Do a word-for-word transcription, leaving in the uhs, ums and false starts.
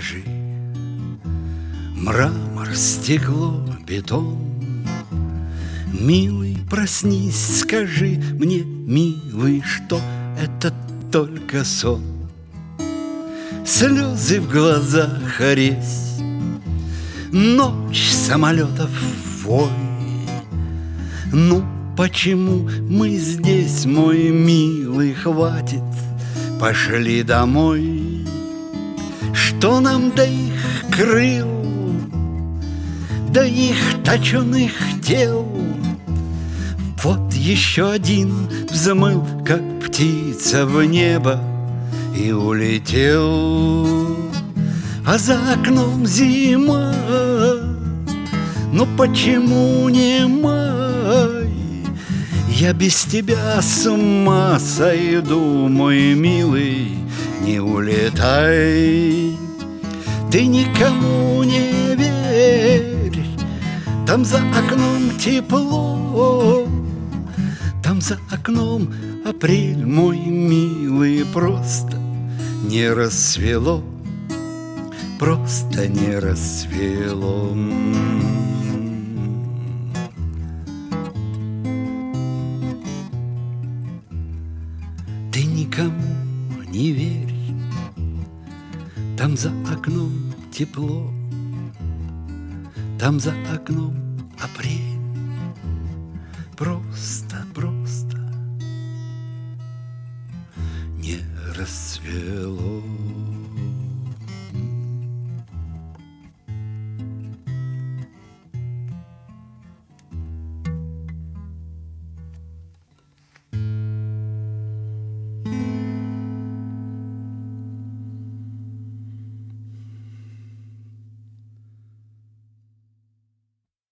скажи, мрамор, стекло, бетон. Милый, проснись, скажи мне, милый, что это только сон. Слезы в глазах, резь, ночь самолетов вой. Ну, почему мы здесь, мой милый, хватит, пошли домой. Что нам до их крыл, до их точеных тел? Вот еще один взмыл, как птица, в небо и улетел. А за окном зима, но почему не май? Я без тебя с ума сойду, мой милый, не улетай. Ты никому не верь, там за окном тепло, там за окном апрель, мой милый, просто не рассвело, просто не рассвело. Ты никому не верь, там за окном тепло, там за окном апрель, просто, просто не рассвело.